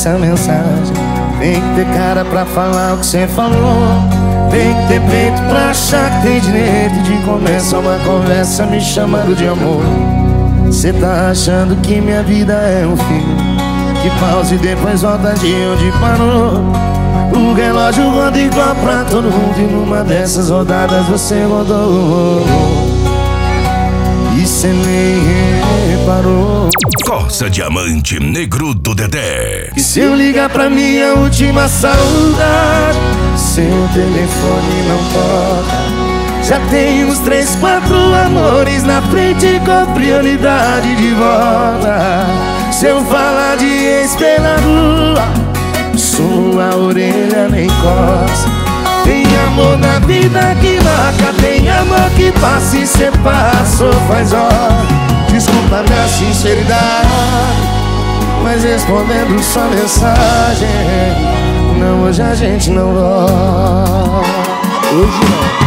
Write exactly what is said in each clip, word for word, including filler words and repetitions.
essa mensagem. Tem que ter cara pra falar o que cê falou. Tem que ter peito pra achar que tem direito de começar uma conversa me chamando de amor. Cê tá achando que minha vida é um filme que pausa e depois volta de onde parou. O relógio roda igual pra todo mundo e numa dessas rodadas você rodou e cê nem reparou. Corsa Diamante Negro do Dedé. E se eu ligar pra minha última saudade, seu telefone não toca. Já tem uns três, quatro amores na frente com prioridade de volta. Se eu falar de ex pela rua, sua orelha nem coça. Tem amor na vida que marca, tem amor que passa e cê passou faz hora. Desculpa minha sinceridade, mas respondendo sua mensagem, não, hoje a gente não volta. Hoje não.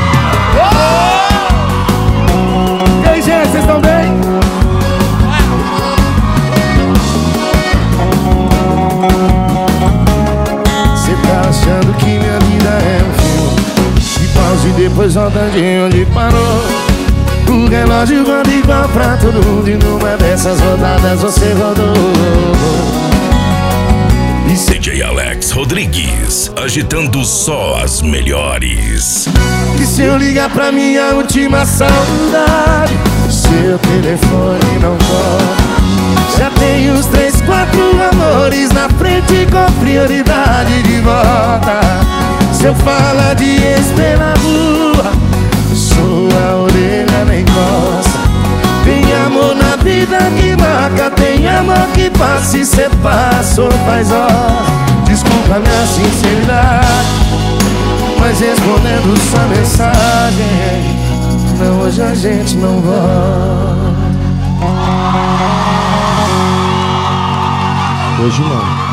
E aí, gente, vocês estão bem? Cê tá achando que minha vida é um filme de pausa e depois volta de onde parou. O relógio roda igual pra todo mundo e numa dessas rodadas você rodou. D J Alex Rodrigues, agitando só as melhores. E se eu ligar pra minha última saudade, seu telefone não toca. Já tem uns três, quatro amores na frente com prioridade de volta. Se eu falar de ex pela rua, sua orelha nem coça. Tem amor na vida que marca, tem amor que passa e cê passou faz hora. Desculpa minha sinceridade, mas respondendo sua mensagem, não, hoje a gente não volta. Hoje não.